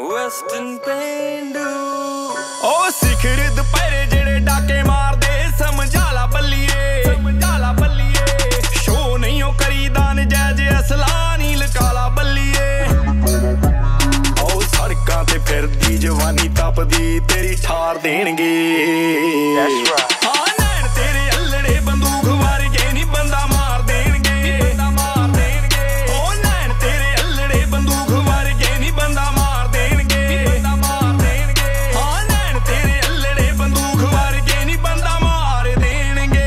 Western पेंडू ओ सिखर दुपहरे जेड़े डाके मार दे समझा ला बल्लिए शो नहीं ओ करी दान जैज असला नी लकाला बल्लिए ओ सड़कां ते फिरदी जवानी तपदी तेरी ठार देणगे हाँ नैन तेरे अल्लड़े बंदूक वर्गे नी बंदा मार देणगे ओ नैन तेरे अल्लड़े बंदूक वर्गे नी बंदा मार देणगे हाँ नैन तेरे अल्लड़े बंदूक वर्गे नी बंदा मार देणगे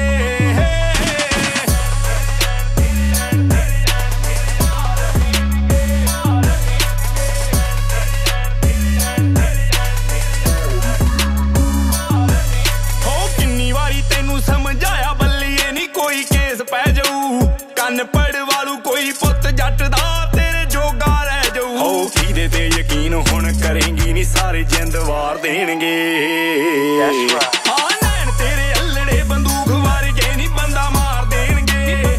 तेनू समझाया बल्लिए नी कोई केस पै जाऊ कन्न पड़ वालू कोई पुत जट दा तेरे जोगा रह जाऊ ओ कीदे ते यकीन हुण करेंगी नी सारे जिंद वार देणगे हाँ नैन तेरे अल्लड़े बंदूक वर्गे नी बंदा मार देणगे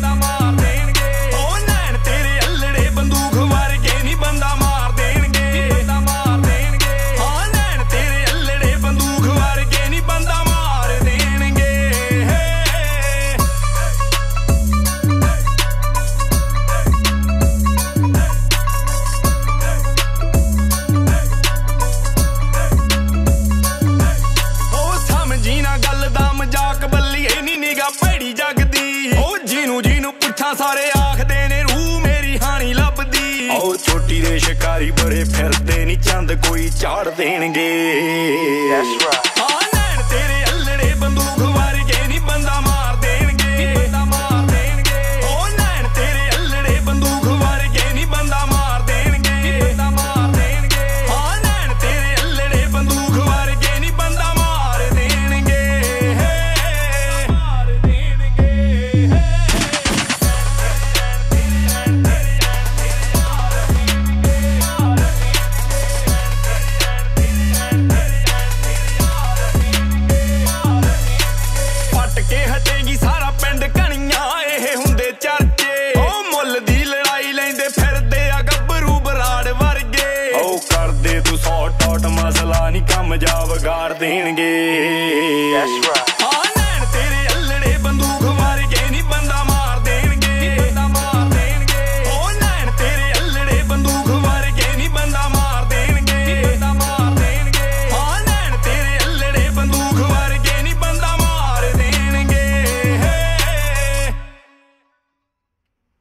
ओ नैन तेरे अल्लड़े बंदूक वर्गे नी बंदा मार देणगे हाँ नैन तेरे अल्लड़े बंदूक वर्गे नी बंदा मार देणगे मजाक बल्लिए नी निगा भैड़ी जगदी ओ जीनू पुछा सारे आखदे ने रूह मेरी हानी लभदी ओ चोटी दे शिकारी बड़े फिरदे नी चंद कोई चाड़ देणगे हाँ नैन तेरे अल्लड़े बंदूक वर्गे नी बंदा मार देणगे ओ नैन तेरे अल्लड़े बंदूक वर्गे नी बंदा मार देणगे हाँ नैन तेरे अल्लड़े बंदूक वर्गे नी बंदा मार देणगे हटेगी सारा पिंड कणियां एह हुंदे चर्चे ओ मुੱਲ दी लड़ाई लैंदे फिरदे आ गब्बरू बराड़ वर्गे ओ करदे तू 100 टॉट मसला नी कम जा विगाड़ देणगे